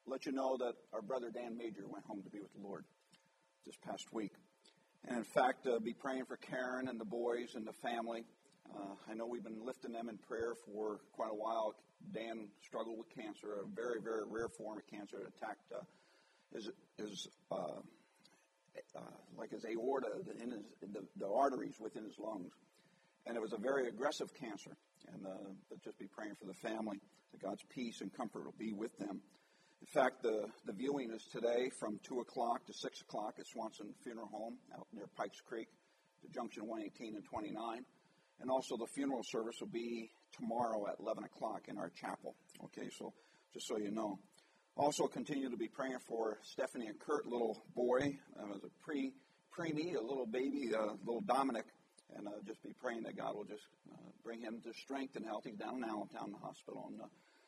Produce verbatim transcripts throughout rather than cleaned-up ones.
let you know that our brother Dan Major went home to be with the Lord this past week. And in fact, uh, be praying for Karen and the boys and the family. Uh, I know we've been lifting them in prayer for quite a while. Dan struggled with cancer, a very, very rare form of cancer that attacked uh, his, his uh, uh, like his aorta, in his, in the, the arteries within his lungs. And it was a very aggressive cancer. And uh, but just be praying for the family, that God's peace and comfort will be with them. In fact, the, the viewing is today from two o'clock to six o'clock at Swanson Funeral Home out near Pikes Creek, to junction one eighteen and twenty-nine. And also the funeral service will be tomorrow at eleven o'clock in our chapel. Okay, so just so you know. Also continue to be praying for Stephanie and Kurt, little boy. Uh, was a pre, preemie, a little baby, uh, little Dominic. And uh, just be praying that God will just uh, bring him to strength and health. He's down in Allentown, the hospital. And uh,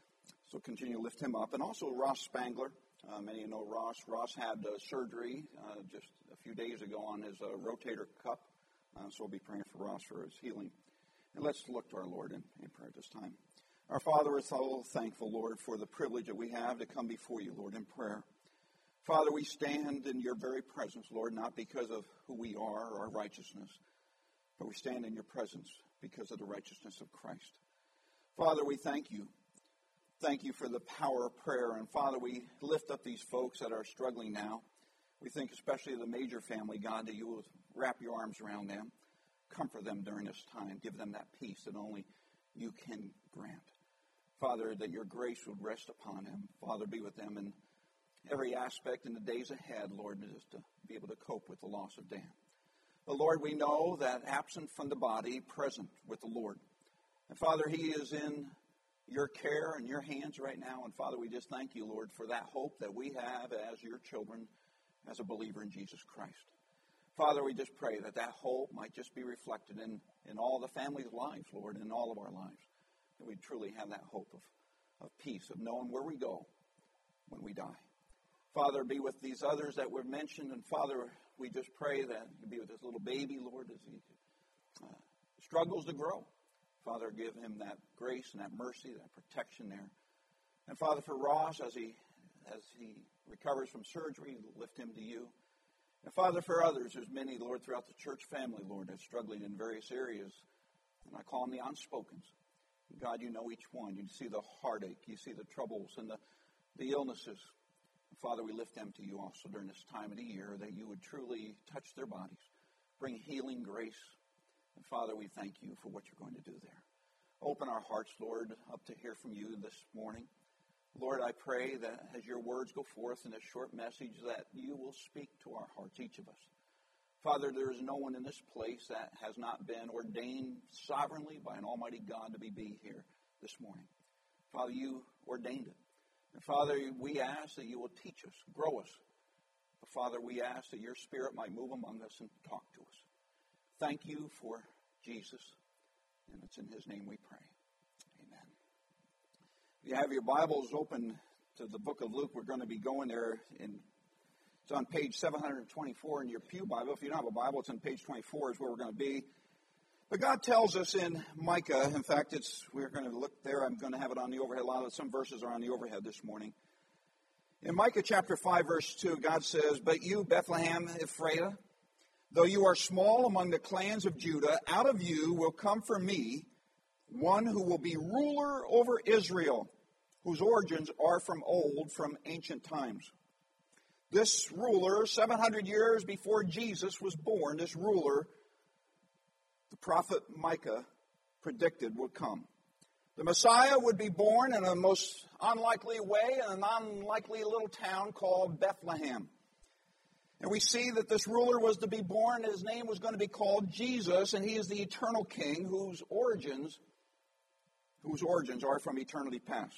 so continue to lift him up. And also Ross Spangler. Uh, many of you know Ross. Ross had uh, surgery uh, just a few days ago on his uh, rotator cuff. Uh, so we'll be praying for Ross for his healing. And let's look to our Lord in, in prayer this time. Our Father, we're so thankful, Lord, for the privilege that we have to come before you, Lord, in prayer. Father, we stand in your very presence, Lord, not because of who we are or our righteousness, but we stand in your presence because of the righteousness of Christ. Father, we thank you. Thank you for the power of prayer. And Father, we lift up these folks that are struggling now. We think especially of the Major family, God, that you will wrap your arms around them. Comfort them during this time. Give them that peace that only you can grant. Father, that your grace would rest upon them. Father, be with them in every aspect in the days ahead, Lord, just to be able to cope with the loss of Dan. But Lord, we know that absent from the body, present with the Lord. And Father, he is in your care and your hands right now. And Father, we just thank you, Lord, for that hope that we have as your children, as a believer in Jesus Christ. Father, we just pray that that hope might just be reflected in, in all the family's lives, Lord, in all of our lives. That we truly have that hope of, of peace, of knowing where we go when we die. Father, be with these others that were mentioned. And Father, we just pray that you be with this little baby, Lord, as he uh, struggles to grow. Father, give him that grace and that mercy, that protection there. And Father, for Ross, as he as he recovers from surgery, lift him to you. And Father, for others, there's many, Lord, throughout the church family, Lord, that's struggling in various areas. And I call them the unspokens. God, you know each one. You see the heartache. You see the troubles and the, the illnesses. And Father, we lift them to you also during this time of the year, that you would truly touch their bodies, bring healing grace. And Father, we thank you for what you're going to do there. Open our hearts, Lord, up to hear from you this morning. Lord, I pray that as your words go forth in this short message, that you will speak to our hearts, each of us. Father, there is no one in this place that has not been ordained sovereignly by an almighty God to be, be here this morning. Father, you ordained it. And Father, we ask that you will teach us, grow us. But Father, we ask that your Spirit might move among us and talk to us. Thank you for Jesus, and it's in his name we pray. Amen. If you have your Bibles open to the book of Luke, we're going to be going there. In, it's on page seven twenty-four in your pew Bible. If you don't have a Bible, it's on page twenty-four is where we're going to be. But God tells us in Micah, in fact, it's we're going to look there. I'm going to have it on the overhead. A lot of some verses are on the overhead this morning. In Micah chapter five, verse two, God says, "But you, Bethlehem Ephrathah, though you are small among the clans of Judah, out of you will come for me one who will be ruler over Israel, whose origins are from old, from ancient times." This ruler, seven hundred years before Jesus was born, this ruler, the prophet Micah predicted would come. The Messiah would be born in a most unlikely way in an unlikely little town called Bethlehem. And we see that this ruler was to be born. His name was going to be called Jesus, and he is the eternal king whose origins, whose origins are from eternity past.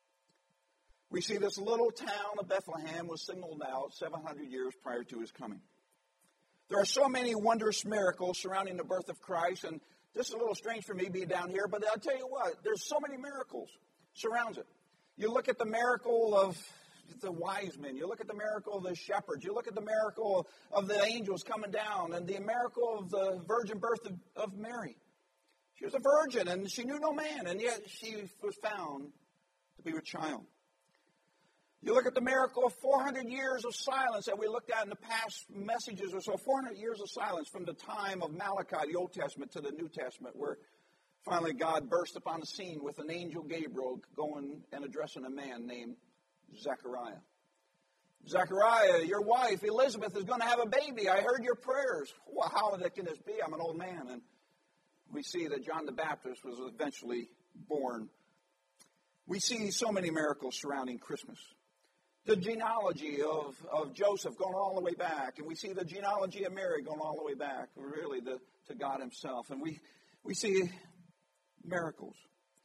We see this little town of Bethlehem was singled out seven hundred years prior to his coming. There are so many wondrous miracles surrounding the birth of Christ, and this is a little strange for me being down here, but I'll tell you what, there's so many miracles surrounds it. You look at the miracle of the wise men, you look at the miracle of the shepherds, you look at the miracle of the angels coming down, and the miracle of the virgin birth of, of Mary. She was a virgin, and she knew no man, and yet she was found to be with child. You look at the miracle of four hundred years of silence that we looked at in the past messages or so, four hundred years of silence from the time of Malachi, the Old Testament, to the New Testament, where finally God burst upon the scene with an angel Gabriel going and addressing a man named Zechariah. Zechariah, your wife Elizabeth is going to have a baby. I heard your prayers. Well, how can this be? I'm an old man. And we see that John the Baptist was eventually born. We see so many miracles surrounding Christmas. The genealogy of, of Joseph going all the way back. And we see the genealogy of Mary going all the way back, really, the, to God himself. And we, we see miracles.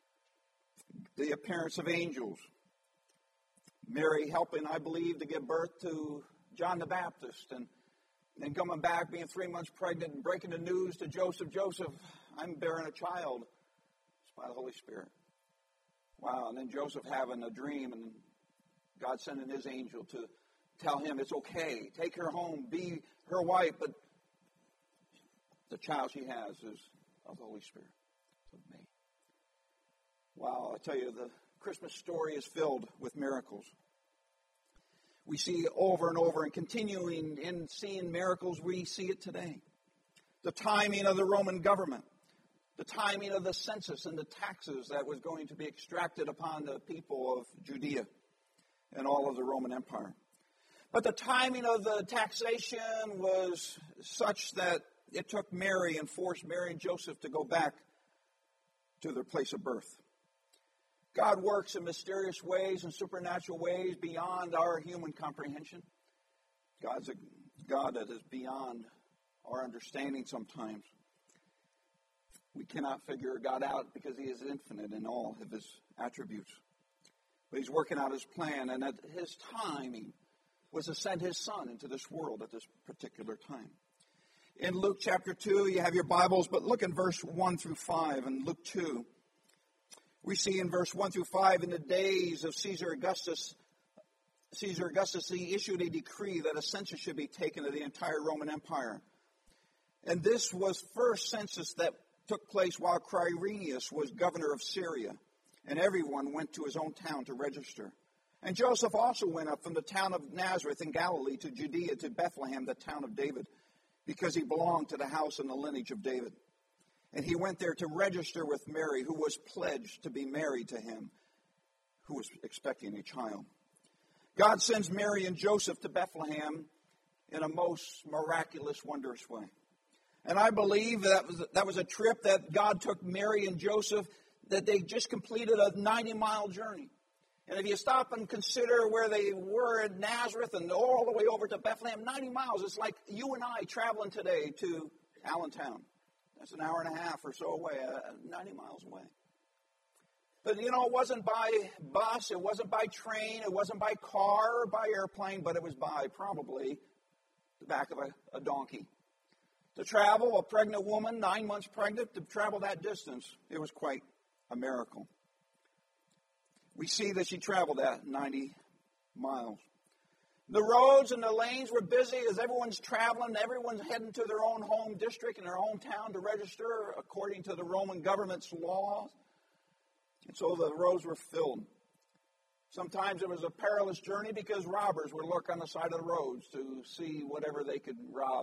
The appearance of angels. Mary helping, I believe, to give birth to John the Baptist. And then coming back, being three months pregnant, and breaking the news to Joseph, Joseph, I'm bearing a child. It's by the Holy Spirit. Wow, and then Joseph having a dream, and God sending his angel to tell him it's okay. Take her home, be her wife, but the child she has is of the Holy Spirit, of me. Wow, I tell you, the Christmas story is filled with miracles. We see over and over, and continuing in seeing miracles, we see it today. The timing of the Roman government. The timing of the census and the taxes that was going to be extracted upon the people of Judea and all of the Roman Empire. But the timing of the taxation was such that it took Mary and forced Mary and Joseph to go back to their place of birth. God works in mysterious ways and supernatural ways beyond our human comprehension. God's a God that is beyond our understanding sometimes. We cannot figure God out because he is infinite in all of his attributes. But he's working out his plan, and at his timing was to send his son into this world at this particular time. In Luke chapter two, you have your Bibles, but look in verse one through five in Luke two. We see in verse one through five, in the days of Caesar Augustus, Caesar Augustus, he issued a decree that a census should be taken of the entire Roman Empire. And this was first census that took place while Quirinius was governor of Syria. And everyone went to his own town to register. And Joseph also went up from the town of Nazareth in Galilee to Judea to Bethlehem, the town of David, because he belonged to the house and the lineage of David. And he went there to register with Mary, who was pledged to be married to him, who was expecting a child. God sends Mary and Joseph to Bethlehem in a most miraculous, wondrous way. And I believe that was, that was a trip that God took Mary and Joseph, that they just completed a ninety-mile journey. And if you stop and consider where they were in Nazareth and all the way over to Bethlehem, ninety miles, it's like you and I traveling today to Allentown. That's an hour and a half or so away, uh, ninety miles away. But, you know, it wasn't by bus, it wasn't by train, it wasn't by car or by airplane, but it was by probably the back of a, a donkey. To travel, a pregnant woman, nine months pregnant, to travel that distance, it was quite a miracle. We see that she traveled that ninety miles. The roads and the lanes were busy as everyone's traveling. Everyone's heading to their own home district and their hometown to register according to the Roman government's laws. And so the roads were filled. Sometimes it was a perilous journey because robbers would lurk on the side of the roads to see whatever they could rob.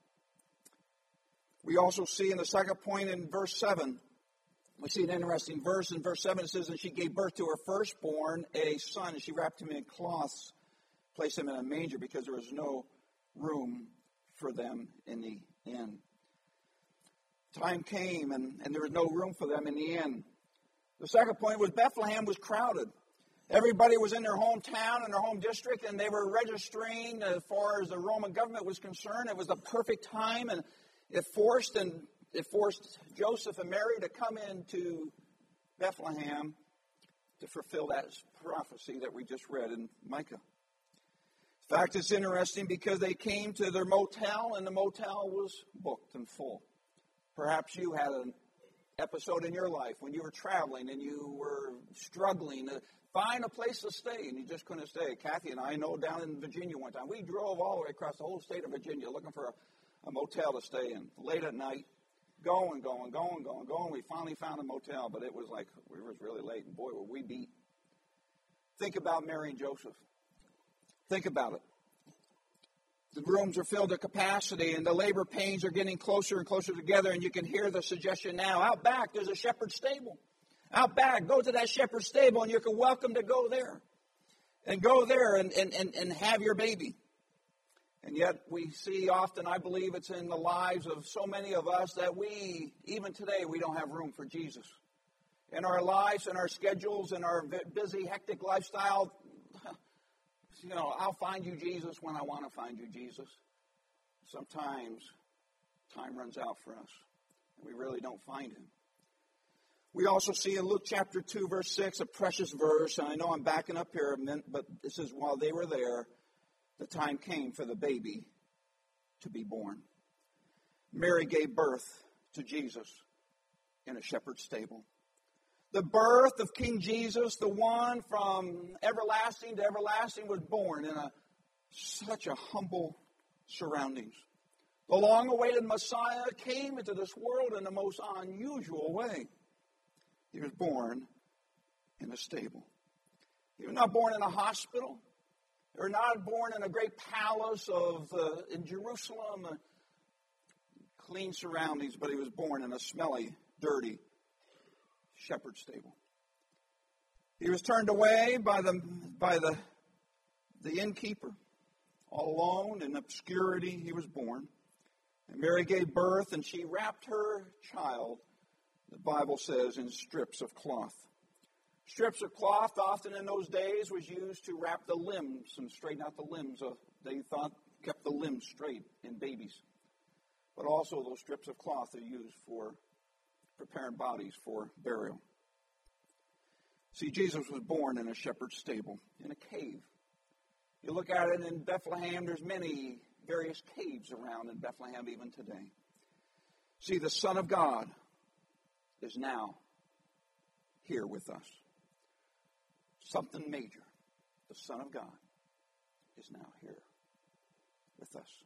We also see in the second point in verse seven, we see an interesting verse. In verse seven it says, and she gave birth to her firstborn, a son, and she wrapped him in cloths, placed him in a manger because there was no room for them in the inn. Time came and, and there was no room for them in the inn. The second point was Bethlehem was crowded. Everybody was in their hometown and their home district, and they were registering as far as the Roman government was concerned. It was the perfect time, and it forced and it forced Joseph and Mary to come into Bethlehem to fulfill that prophecy that we just read in Micah. In fact, it's interesting because they came to their motel, and the motel was booked and full. Perhaps you had an episode in your life when you were traveling and you were struggling to find a place to stay, and you just couldn't stay. Kathy and I know down in Virginia one time, we drove all the way across the whole state of Virginia looking for a, a motel to stay in. Late at night, going, going, going, going, going. We finally found a motel, but it was like, it was really late, and boy, were we beat. Think about Mary and Joseph. Think about it. The rooms are filled to capacity, and the labor pains are getting closer and closer together, and you can hear the suggestion now. Out back, there's a shepherd's stable. Out back, go to that shepherd's stable, and you're welcome to go there. And go there and, and, and, and have your baby. And yet we see often, I believe it's in the lives of so many of us, that we, even today, we don't have room for Jesus. In our lives, in our schedules, in our busy, hectic lifestyle, you know, I'll find you, Jesus, when I want to find you, Jesus. Sometimes time runs out for us, and we really don't find him. We also see in Luke chapter two, verse six, a precious verse, and I know I'm backing up here a minute, but it says, while they were there, the time came for the baby to be born. Mary gave birth to Jesus in a shepherd's stable. The birth of King Jesus, the one from everlasting to everlasting, was born in a, such a humble surroundings. The long-awaited Messiah came into this world in the most unusual way. He was born in a stable. He was not born in a hospital. They were not born in a great palace of uh, in Jerusalem, uh, clean surroundings, but he was born in a smelly, dirty shepherd's stable. He was turned away by the by the the innkeeper. All alone in obscurity he was born. And Mary gave birth, and she wrapped her child, the Bible says, in strips of cloth. Strips of cloth, often in those days, was used to wrap the limbs and straighten out the limbs. Of, they thought kept the limbs straight in babies. But also those strips of cloth are used for preparing bodies for burial. See, Jesus was born in a shepherd's stable, in a cave. You look at it in Bethlehem, there's many various caves around in Bethlehem even today. See, the Son of God is now here with us. Something major. The Son of God is now here with us.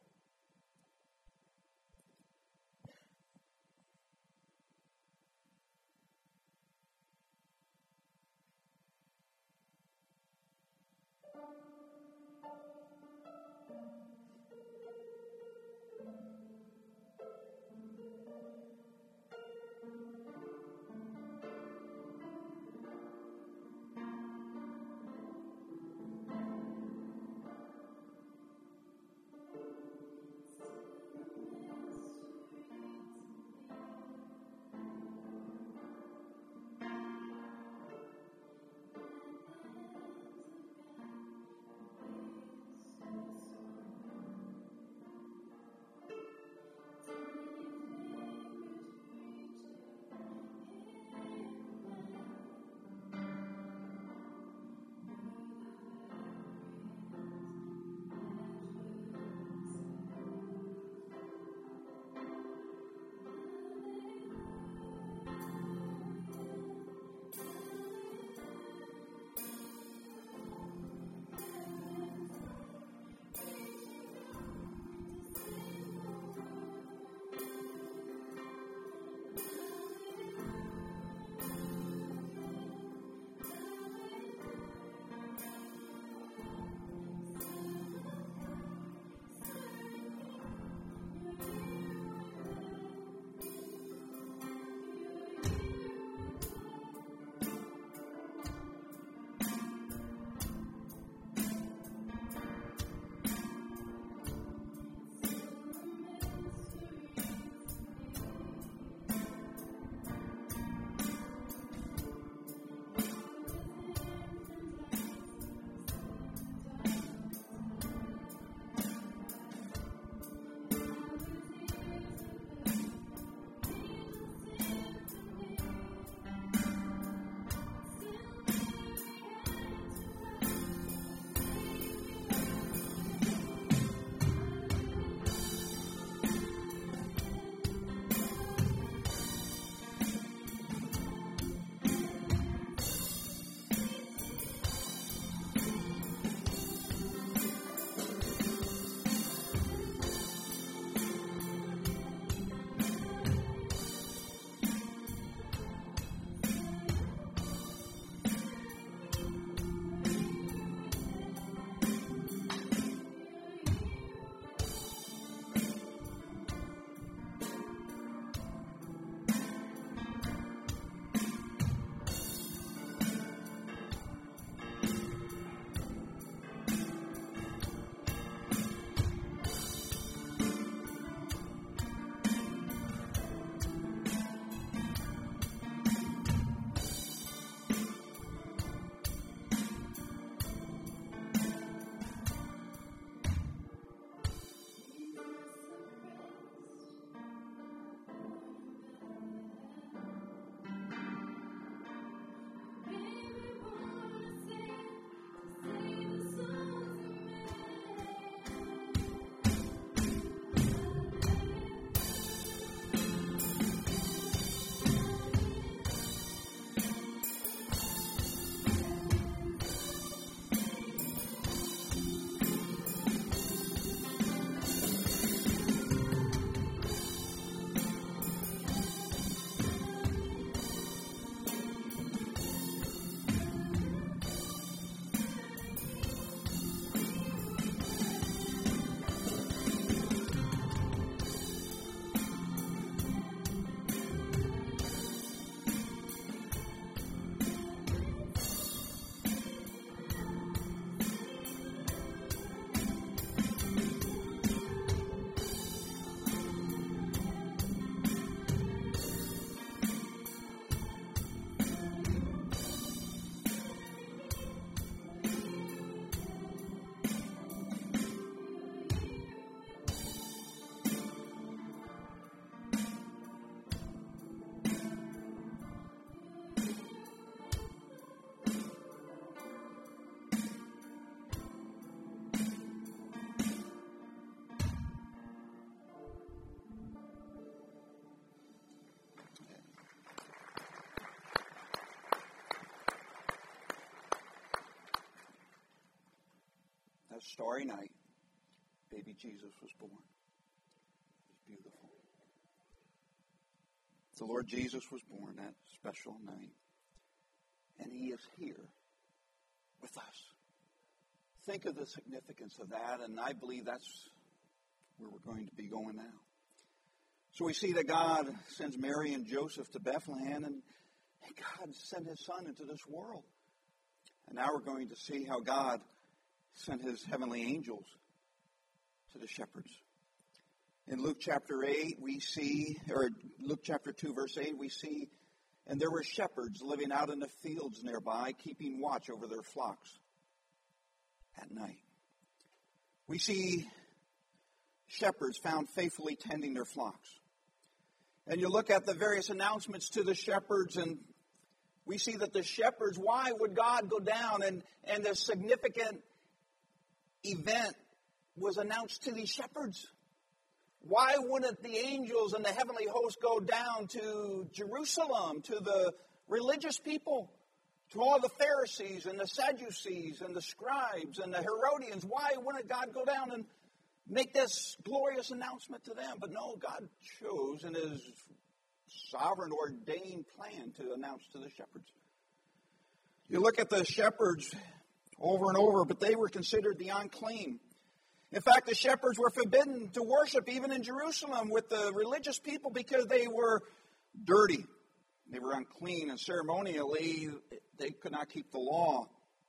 that starry night, baby Jesus was born. It was beautiful. The Lord Jesus was born that special night. And He is here with us. Think of the significance of that, and I believe that's where we're going to be going now. So we see that God sends Mary and Joseph to Bethlehem, and God sent His Son into this world. And now we're going to see how God sent His heavenly angels to the shepherds. In Luke chapter eight, we see, or Luke chapter two, verse eight, we see, and there were shepherds living out in the fields nearby, keeping watch over their flocks at night. We see shepherds found faithfully tending their flocks. And you look at the various announcements to the shepherds, and we see that the shepherds, why would God go down? And, and the significant event was announced to these shepherds. Why wouldn't the angels and the heavenly host go down to Jerusalem, to the religious people, to all the Pharisees and the Sadducees and the scribes and the Herodians? Why wouldn't God go down and make this glorious announcement to them? But no, God chose in His sovereign ordained plan to announce to the shepherds. You look at the shepherds over and over, but they were considered the unclean. In fact, the shepherds were forbidden to worship even in Jerusalem with the religious people because they were dirty. They were unclean, and ceremonially they could not keep the law.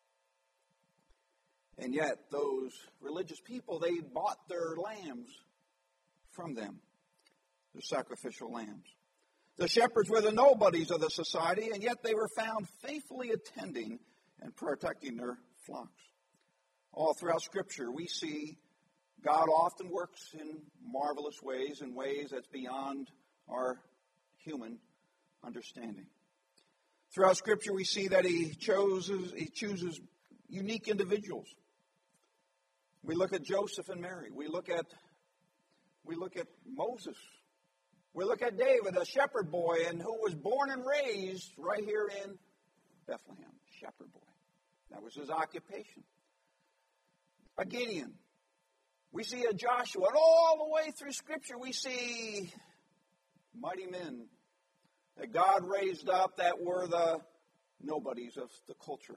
And yet those religious people, they bought their lambs from them, their sacrificial lambs. The shepherds were the nobodies of the society, and yet they were found faithfully attending and protecting their flocks. All throughout Scripture, we see God often works in marvelous ways, in ways that's beyond our human understanding. Throughout Scripture, we see that He chooses, He chooses unique individuals. We look at Joseph and Mary. We look at, we look at Moses. We look at David, a shepherd boy, and who was born and raised right here in Bethlehem. Shepherd boy. That was his occupation. A Gideon. We see a Joshua. And all the way through Scripture, we see mighty men that God raised up that were the nobodies of the culture.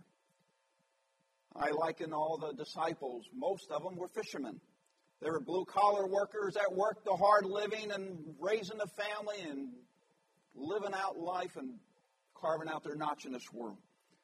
I liken all the disciples. Most of them were fishermen. They were blue-collar workers that worked the hard living and raising a family and living out life and carving out their notch in this world.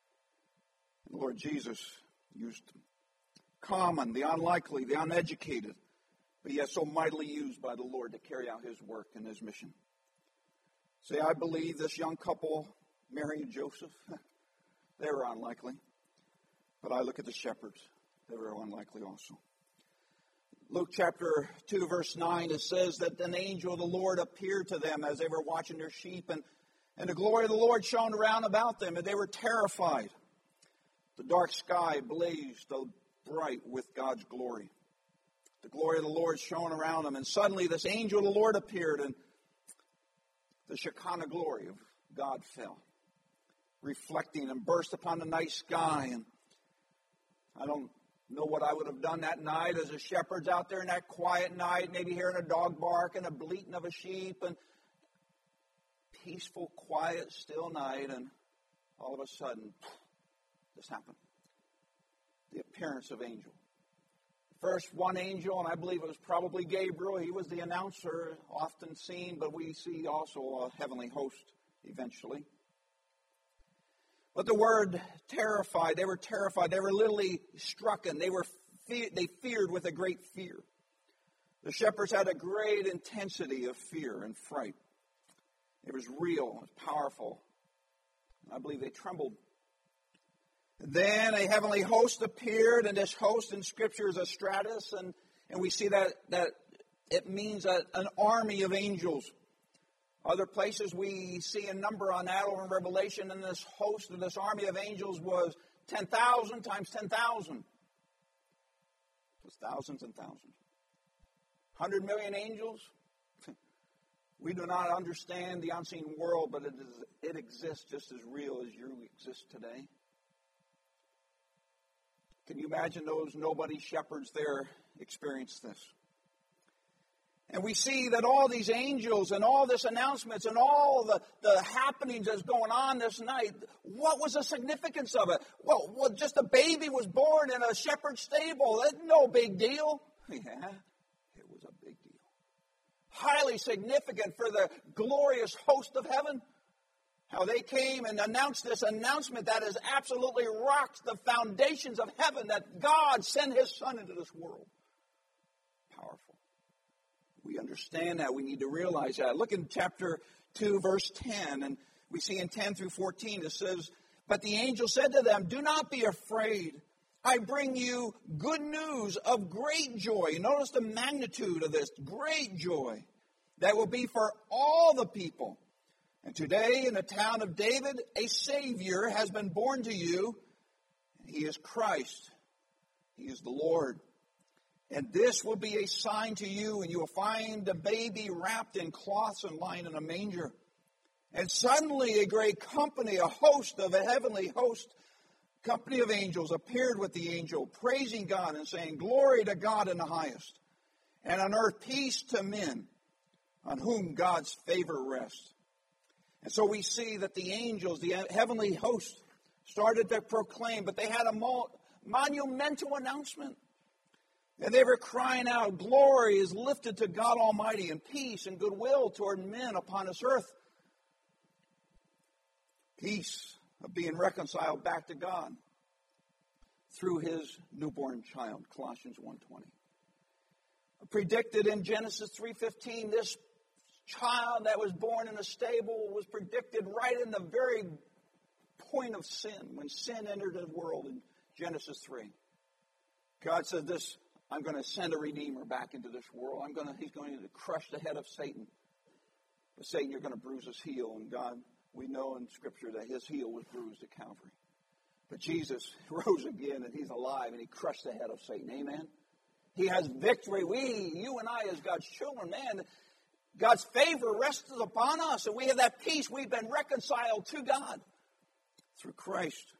And the Lord Jesus used them. Common, the unlikely, the uneducated, but yet so mightily used by the Lord to carry out His work and His mission. See, I believe this young couple, Mary and Joseph, they were unlikely. But I look at the shepherds, they were unlikely also. Luke chapter two, verse nine, it says that an angel of the Lord appeared to them as they were watching their sheep, and, and the glory of the Lord shone around about them, and they were terrified. The dark sky blazed bright with God's glory. The glory of the Lord shone around them, and suddenly this angel of the Lord appeared, and the Shekinah glory of God fell, reflecting and burst upon the night sky. And I don't know what I would have done that night as a shepherd's out there in that quiet night, maybe hearing a dog bark and a bleating of a sheep, and peaceful, quiet, still night, and all of a sudden, this happened. The appearance of angel. First one angel, and I believe it was probably Gabriel. He was the announcer, often seen, but we see also a heavenly host eventually. But the word terrified, they were terrified. They were literally strucken. They were fe- they feared with a great fear. The shepherds had a great intensity of fear and fright. It was real, it was powerful. I believe they trembled. Then a heavenly host appeared, and this host in Scripture is a stratus, and, and we see that, that it means a, an army of angels. Other places we see a number on that over in Revelation, and this host of this army of angels was ten thousand times ten thousand. It was thousands and thousands. one hundred million angels? We do not understand the unseen world, but it, is, it exists just as real as you exist today. Can you imagine those nobody shepherds there experienced this? And we see that all these angels and all this announcements and all the, the happenings that's going on this night, what was the significance of it? Well, well, just a baby was born in a shepherd's stable. That's no big deal. Yeah, it was a big deal. Highly significant for the glorious host of heaven. How they came and announced this announcement that has absolutely rocked the foundations of heaven, that God sent His Son into this world. Powerful. We understand that. We need to realize that. Look in chapter two, verse ten, and we see in ten through fourteen, it says, "But the angel said to them, 'Do not be afraid. I bring you good news of great joy.'" Notice the magnitude of this. Great joy that will be for all the people. "And today in the town of David, a Savior has been born to you. He is Christ. He is the Lord. And this will be a sign to you, and you will find the baby wrapped in cloths and lying in a manger." And suddenly a great company, a host of a heavenly host, company of angels appeared with the angel, praising God and saying, "Glory to God in the highest, and on earth peace to men, on whom God's favor rests." And so we see that the angels, the heavenly host, started to proclaim, but they had a monumental announcement. And they were crying out, "Glory is lifted to God Almighty, and peace and goodwill toward men upon this earth." Peace of being reconciled back to God through His newborn child, Colossians one twenty. Predicted in Genesis three fifteen, this child that was born in a stable was predicted right in the very point of sin, when sin entered the world in Genesis three. God said this, "I'm going to send a Redeemer back into this world. I'm going to, he's going to crush the head of Satan. But Satan, you're going to bruise his heel." And God, we know in Scripture that his heel was bruised at Calvary. But Jesus rose again, and he's alive, and he crushed the head of Satan. Amen? He has victory. We, you and I as God's children, man, God's favor rests upon us, and we have that peace. We've been reconciled to God through Christ.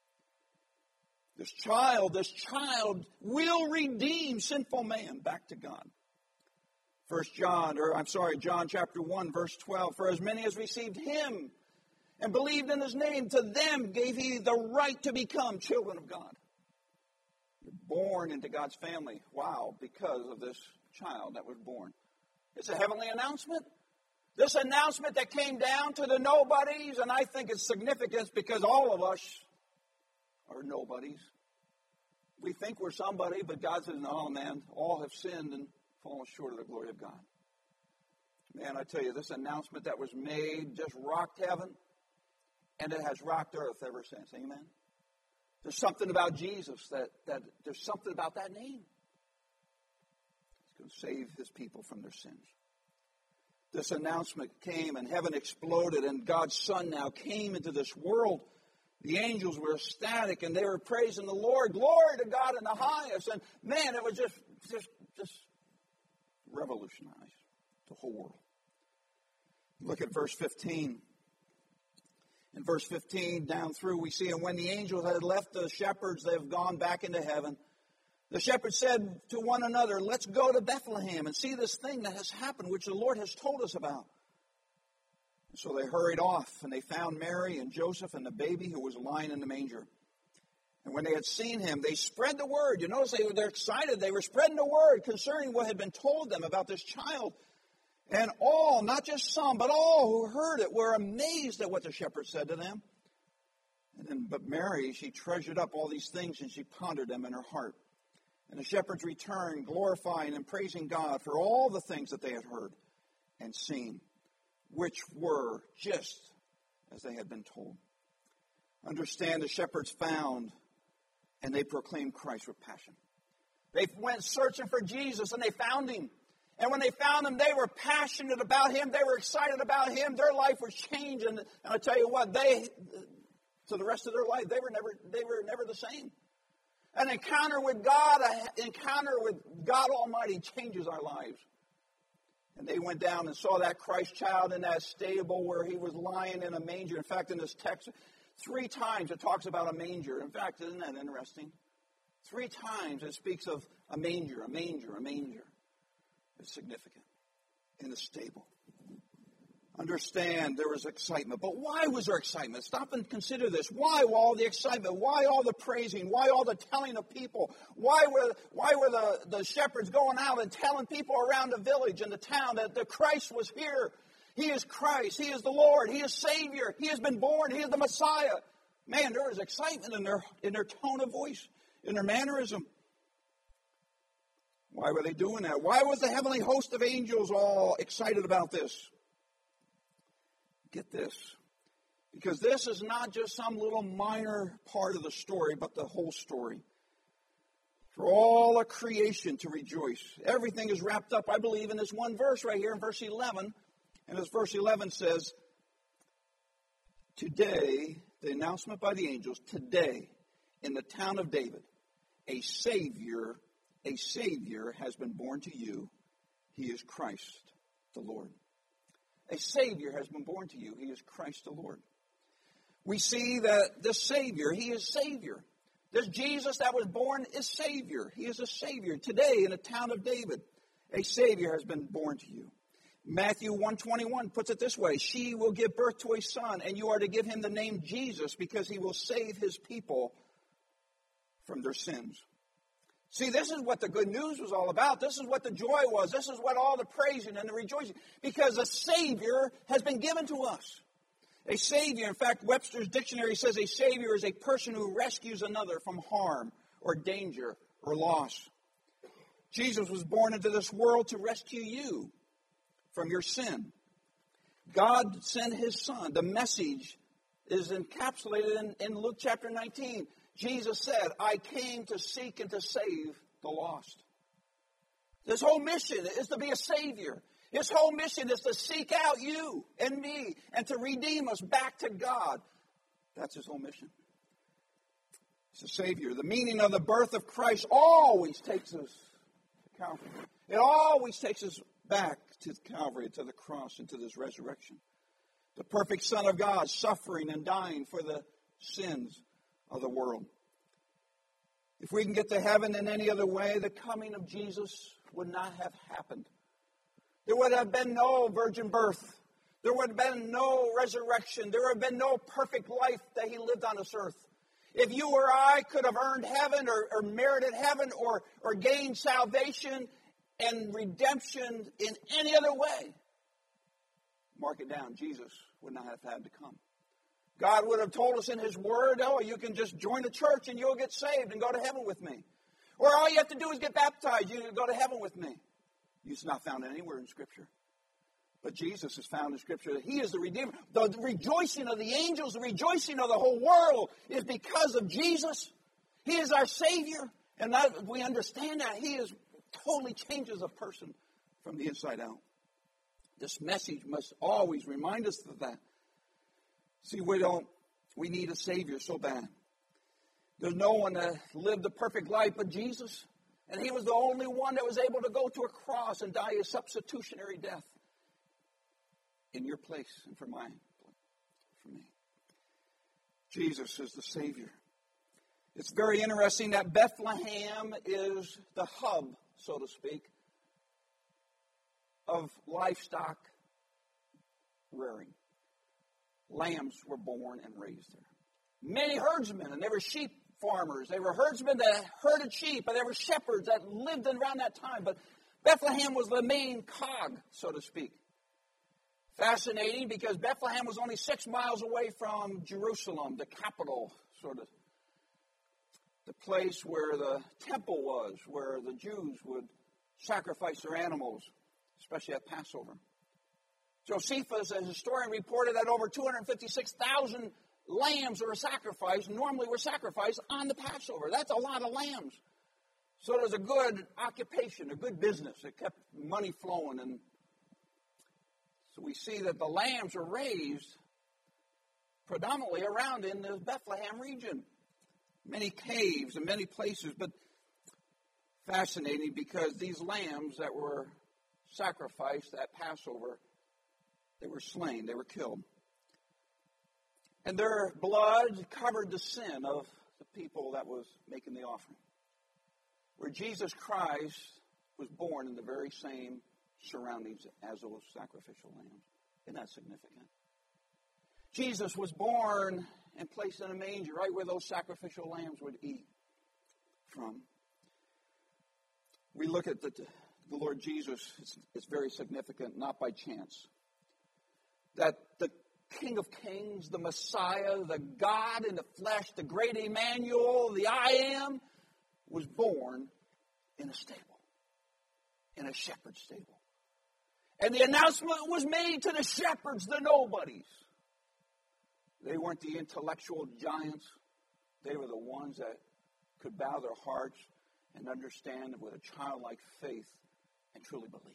This child, this child will redeem sinful man back to God. First John, or I'm sorry, John chapter one, verse twelve. "For as many as received Him and believed in His name, to them gave He the right to become children of God." You're born into God's family. Wow, because of this child that was born. It's a heavenly announcement. This announcement that came down to the nobodies, and I think it's significant because all of us are nobodies. We think we're somebody, but God says, "No, man, all have sinned and fallen short of the glory of God." Man, I tell you, this announcement that was made just rocked heaven, and it has rocked earth ever since. Amen? There's something about Jesus that, that there's something about that name. He's going to save His people from their sins. This announcement came, and heaven exploded, and God's Son now came into this world. The angels were ecstatic, and they were praising the Lord. Glory to God in the highest. And man, it was just, just, just revolutionized the whole world. Look at verse fifteen. In verse fifteen down through, we see, "And when the angels had left the shepherds, they have gone back into heaven. The shepherds said to one another, 'Let's go to Bethlehem and see this thing that has happened, which the Lord has told us about.' So they hurried off, and they found Mary and Joseph and the baby who was lying in the manger. And when they had seen him, they spread the word." You notice they were they're excited. They were spreading the word concerning what had been told them about this child. And all, not just some, but all who heard it were amazed at what the shepherds said to them. And then, but Mary, she treasured up all these things, and she pondered them in her heart. And the shepherds returned, glorifying and praising God for all the things that they had heard and seen, which were just as they had been told. Understand, the shepherds found, and they proclaimed Christ with passion. They went searching for Jesus, and they found Him. And when they found Him, they were passionate about Him. They were excited about Him. Their life was changed. And, and I tell you what, they, to the rest of their life, they were never, they were never the same. An encounter with God, an encounter with God Almighty changes our lives. And they went down and saw that Christ child in that stable where He was lying in a manger. In fact, in this text, three times it talks about a manger. In fact, isn't that interesting? Three times it speaks of a manger, a manger, a manger. It's significant. In the stable. Understand there was excitement. But why was there excitement? Stop and consider this. Why all the excitement? Why all the praising? Why all the telling of people? Why were, why were the, the shepherds going out and telling people around the village and the town that the Christ was here? He is Christ. He is the Lord. He is Savior. He has been born. He is the Messiah. Man, there was excitement in their, in their tone of voice, in their mannerism. Why were they doing that? Why was the heavenly host of angels all excited about this? Get this. Because this is not just some little minor part of the story, but the whole story. For all of creation to rejoice. Everything is wrapped up, I believe, in this one verse right here in verse eleven. And as verse eleven says, today, the announcement by the angels, today, in the town of David, a Savior, a Savior has been born to you. He is Christ the Lord. A Savior has been born to you. He is Christ the Lord. We see that this Savior, He is Savior. This Jesus that was born is Savior. He is a Savior. Today, in the town of David, a Savior has been born to you. Matthew one twenty-one puts it this way, she will give birth to a son, and you are to give him the name Jesus, because he will save his people from their sins. See, this is what the good news was all about. This is what the joy was. This is what all the praising and the rejoicing. Because a Savior has been given to us. A Savior, in fact, Webster's dictionary says a Savior is a person who rescues another from harm or danger or loss. Jesus was born into this world to rescue you from your sin. God sent His Son. The message is encapsulated in, in Luke chapter nineteen. Jesus said, I came to seek and to save the lost. His whole mission is to be a Savior. His whole mission is to seek out you and me and to redeem us back to God. That's His whole mission. He's a Savior. The meaning of the birth of Christ always takes us to Calvary. It always takes us back to Calvary, to the cross, and to this resurrection. The perfect Son of God suffering and dying for the sins of the world. If we can get to heaven in any other way, the coming of Jesus would not have happened. There would have been no virgin birth. There would have been no resurrection. There would have been no perfect life that He lived on this earth. If you or I could have earned heaven or, or merited heaven or, or gained salvation and redemption in any other way, mark it down, Jesus would not have had to come. God would have told us in His Word, oh, you can just join the church and you'll get saved and go to heaven with me. Or all you have to do is get baptized. You can go to heaven with me. It's not found anywhere in Scripture. But Jesus is found in Scripture that He is the Redeemer. The rejoicing of the angels, the rejoicing of the whole world is because of Jesus. He is our Savior. And that, we understand that. He is totally changes a person from the inside out. This message must always remind us of that. See, we don't, we need a Savior so bad. There's no one that lived a perfect life but Jesus. And He was the only one that was able to go to a cross and die a substitutionary death in your place and for mine, for me. Jesus is the Savior. It's very interesting that Bethlehem is the hub, so to speak, of livestock rearing. Lambs were born and raised there. Many herdsmen, and they were sheep farmers. They were herdsmen that herded sheep, and they were shepherds that lived around that time. But Bethlehem was the main cog, so to speak. Fascinating, because Bethlehem was only six miles away from Jerusalem, the capital, sort of. The place where the temple was, where the Jews would sacrifice their animals, especially at Passover. Josephus, a historian, reported that over two hundred fifty-six thousand lambs were sacrificed, normally were sacrificed on the Passover. That's a lot of lambs. So it was a good occupation, a good business. It kept money flowing. And so we see that the lambs were raised predominantly around in the Bethlehem region. Many caves and many places, but fascinating because these lambs that were sacrificed at Passover, they were slain, they were killed. And their blood covered the sin of the people that was making the offering. where Jesus Christ was born in the very same surroundings as those sacrificial lambs. Isn't that significant? Jesus was born and placed in a manger right where those sacrificial lambs would eat from. We look at the, the Lord Jesus, it's, it's very significant, not by chance, that the King of Kings, the Messiah, the God in the flesh, the great Emmanuel, the I Am, was born in a stable, in a shepherd's stable. And the announcement was made to the shepherds, the nobodies. They weren't the intellectual giants. They were the ones that could bow their hearts and understand with a childlike faith and truly believe.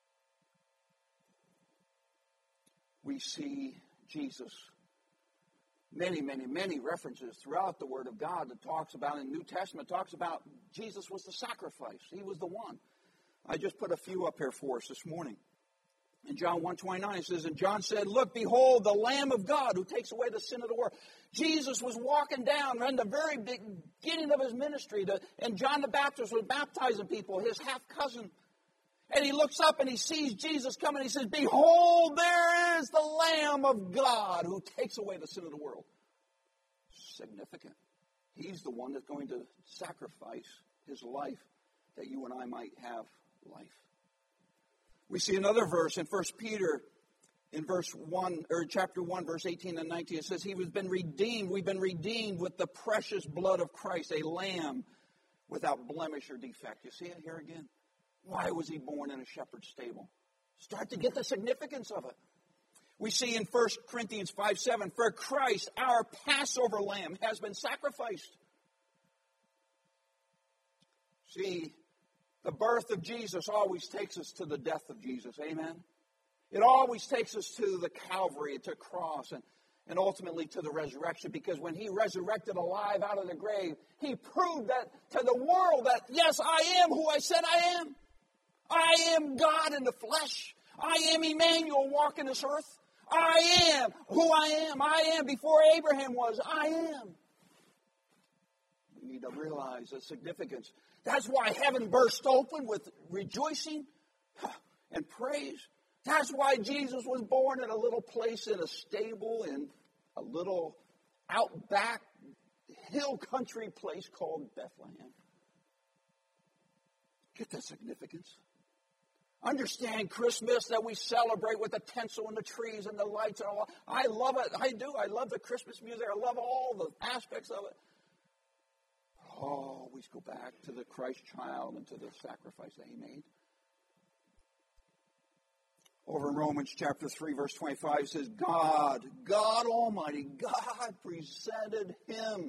We see Jesus, many, many, many references throughout the Word of God that talks about, in the New Testament, talks about Jesus was the sacrifice. He was the one. I just put a few up here for us this morning. In John one twenty-nine, it says, and John said, look, behold, the Lamb of God who takes away the sin of the world. Jesus was walking down in the very beginning of his ministry, to, and John the Baptist was baptizing people, his half-cousin. And he looks up and he sees Jesus coming. He says, behold, there is the Lamb of God who takes away the sin of the world. Significant. He's the one that's going to sacrifice his life that you and I might have life. We see another verse in First Peter, in verse one, or chapter one, verse eighteen and nineteen. It says, he has been redeemed. We've been redeemed with the precious blood of Christ, a lamb without blemish or defect. You see it here again? Why was he born in a shepherd's stable? Start to get the significance of it. We see in First Corinthians five seven, for Christ, our Passover lamb, has been sacrificed. See, the birth of Jesus always takes us to the death of Jesus. Amen? It always takes us to the Calvary, to the cross, and, and ultimately to the resurrection. Because when he resurrected alive out of the grave, he proved that to the world that, yes, I am who I said I am. I am God in the flesh. I am Emmanuel walking this earth. I am who I am. I am before Abraham was. I am. We need to realize the significance. That's why heaven burst open with rejoicing and praise. That's why Jesus was born in a little place in a stable in a little outback hill country place called Bethlehem. Get the significance. Understand Christmas, that we celebrate with the tinsel and the trees and the lights and all. I love it. I do. I love the Christmas music. I love all the aspects of it. Always go back to the Christ child and to the sacrifice that he made. Over in Romans chapter three, verse twenty-five, it says, God, God Almighty, God presented him.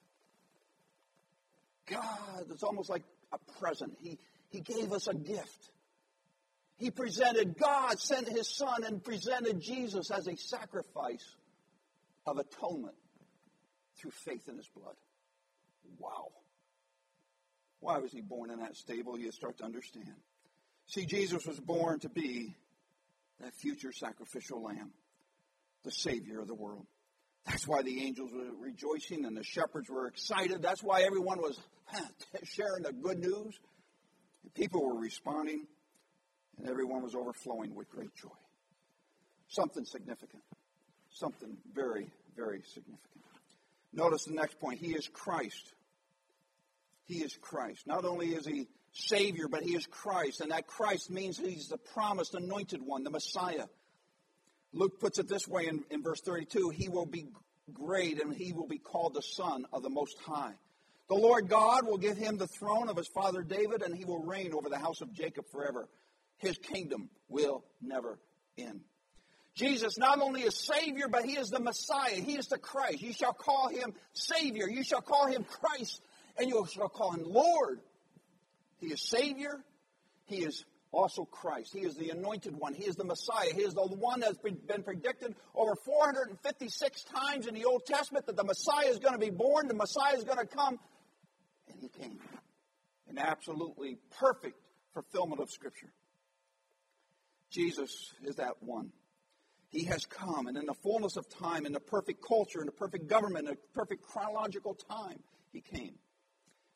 God, it's almost like a present. He, he gave us a gift. He presented, God sent his Son and presented Jesus as a sacrifice of atonement through faith in his blood. Wow. Why was he born in that stable? You start to understand. See, Jesus was born to be that future sacrificial lamb, the Savior of the world. That's why the angels were rejoicing and the shepherds were excited. That's why everyone was sharing the good news. And people were responding. And everyone was overflowing with great joy. Something significant. Something very, very significant. Notice the next point. He is Christ. He is Christ. Not only is he Savior, but he is Christ. And that Christ means he's the promised anointed one, the Messiah. Luke puts it this way in, in verse thirty-two. He will be great and he will be called the Son of the Most High. The Lord God will give him the throne of his father David, and he will reign over the house of Jacob forever. His kingdom will never end. Jesus not only is Savior, but he is the Messiah. He is the Christ. You shall call him Savior. You shall call him Christ. And you shall call him Lord. He is Savior. He is also Christ. He is the anointed one. He is the Messiah. He is the one that's been predicted over four hundred fifty-six times in the Old Testament that the Messiah is going to be born. The Messiah is going to come. And he came. An absolutely perfect fulfillment of Scripture. Jesus is that one. He has come, and in the fullness of time, in the perfect culture, in the perfect government, in the perfect chronological time, he came.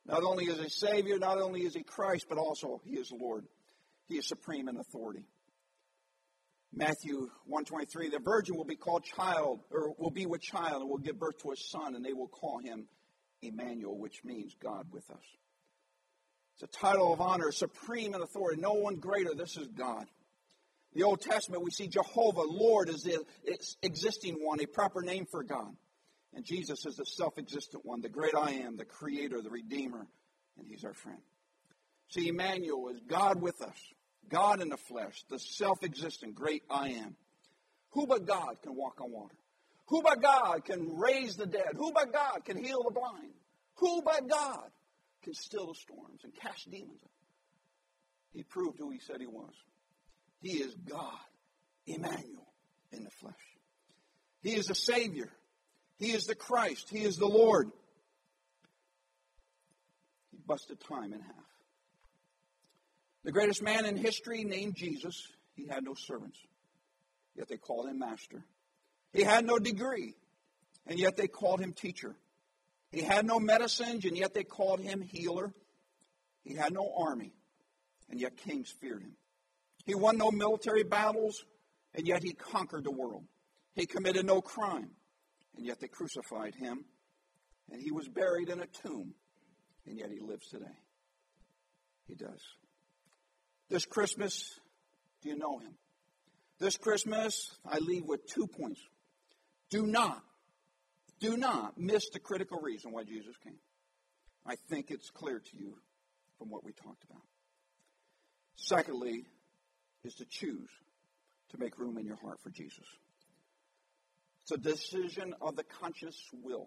Not only is he Savior, not only is he Christ, but also he is Lord. He is supreme in authority. Matthew one twenty-three, the virgin will be called child, or will be with child, and will give birth to a son, and they will call him Emmanuel, which means God with us. It's a title of honor, supreme in authority. No one greater. This is God. The Old Testament, we see Jehovah, Lord, as the existing one, a proper name for God. And Jesus is the self-existent one, the great I am, the creator, the redeemer, and he's our friend. See, Emmanuel is God with us, God in the flesh, the self-existent great I am. Who but God can walk on water? Who but God can raise the dead? Who but God can heal the blind? Who but God can still the storms and cast demons out? He proved who he said he was. He is God, Emmanuel, in the flesh. He is the Savior. He is the Christ. He is the Lord. He busted time in half. The greatest man in history, named Jesus, he had no servants, yet they called him master. He had no degree, and yet they called him teacher. He had no medicines, and yet they called him healer. He had no army, and yet kings feared him. He won no military battles, and yet he conquered the world. He committed no crime, and yet they crucified him. And he was buried in a tomb, and yet he lives today. He does. This Christmas, do you know him? This Christmas, I leave with two points. Do not, do not miss the critical reason why Jesus came. I think it's clear to you from what we talked about. Secondly, is to choose to make room in your heart for Jesus. It's a decision of the conscious will.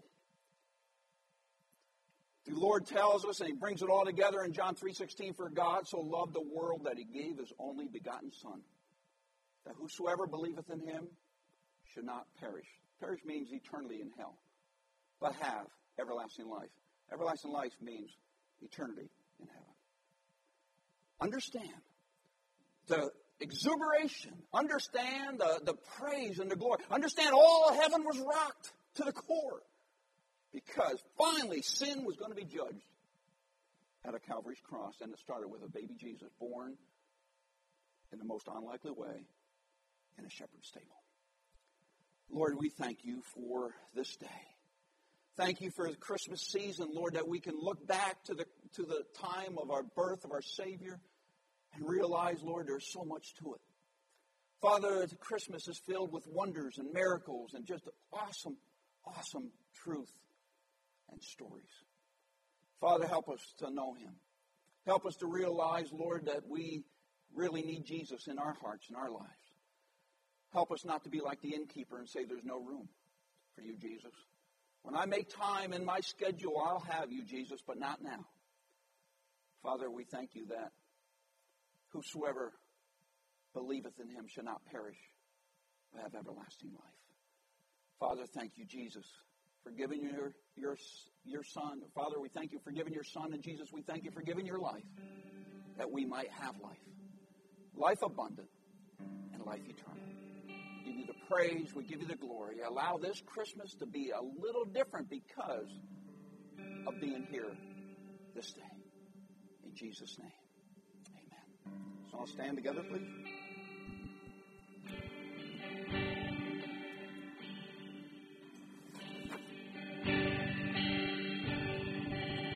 The Lord tells us, and he brings it all together in John three sixteen, for God so loved the world that he gave his only begotten Son, that whosoever believeth in him should not perish. Perish means eternally in hell, but have everlasting life. Everlasting life means eternity in heaven. Understand the exuberation. Understand the, the praise and the glory. Understand all heaven was rocked to the core. Because finally sin was going to be judged at a Calvary's cross. And it started with a baby Jesus born in the most unlikely way in a shepherd's stable. Lord, we thank you for this day. Thank you for the Christmas season, Lord, that we can look back to the to the time of our birth of our Savior and realize, Lord, there's so much to it. Father, Christmas is filled with wonders and miracles and just awesome, awesome truth and stories. Father, help us to know him. Help us to realize, Lord, that we really need Jesus in our hearts and our lives. Help us not to be like the innkeeper and say there's no room for you, Jesus. When I make time in my schedule, I'll have you, Jesus, but not now. Father, we thank you that whosoever believeth in him shall not perish, but have everlasting life. Father, thank you, Jesus, for giving your, your, your Son. Father, we thank you for giving your Son, and Jesus, we thank you for giving your life, that we might have life. Life abundant and life eternal. We give you the praise, we give you the glory. Allow this Christmas to be a little different because of being here this day. In Jesus' name. So I'll stand together, please.